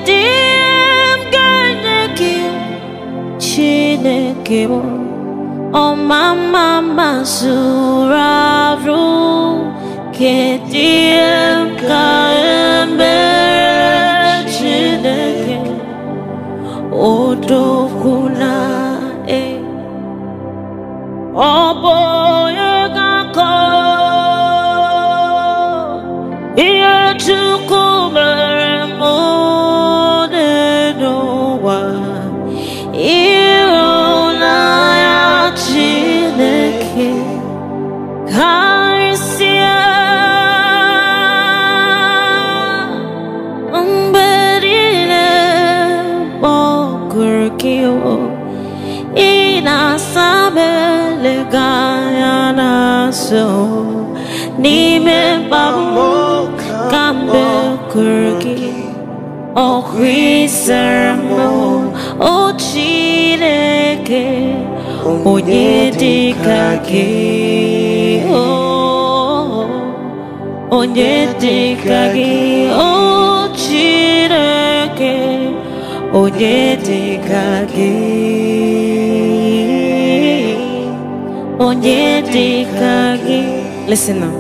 Chineke o mama masuraru kediem kaembe Chineke odokuna oboye gako iye chukumere mode nowa so nime babu kambe kurgi o Chrisermo o Chineke o yedikage o yedikage o Chineke o yedikage listen now.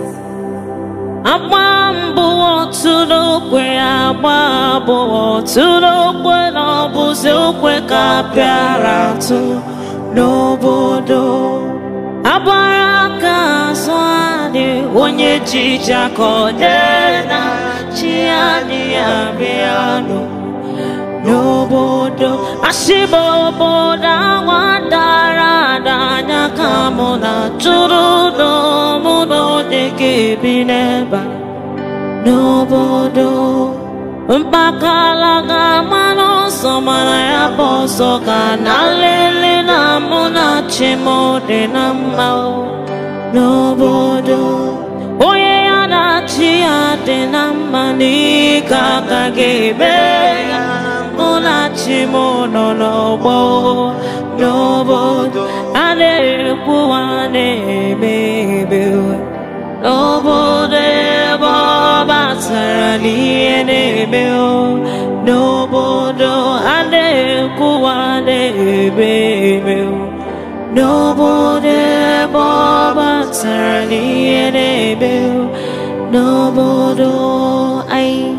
Amambo tuno kwe amambo tuno kwe no buze kwe kapiara tu no bodo abaraka swani onye chicha kodena chiani abiano no bodo ashibo boda wandara danya kamona churu no muno deke bineba no bodo mpakala gamano somana ya boso kanalele na muna chimo de namao no bodo oye anachi ade namani kakagebe Chimono no bo no bo ane kuane maybe no bo de bo batsani ene meo no bo do ane kuane maybe no bo de bo batsani ene meo no bo do ai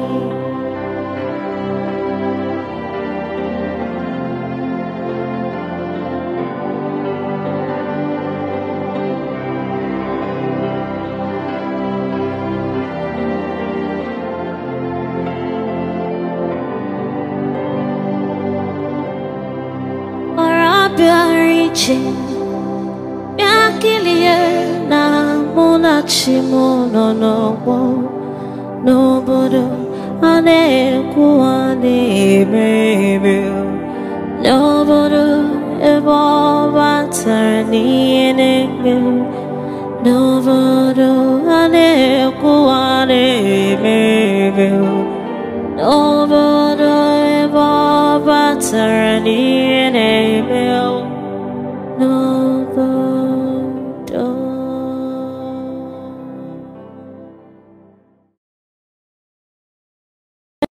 Miakilie na muna chimono no bodo ane kuane maybe no bodo ebo batani ene no bodo ane kuane maybe no bodo ebo batani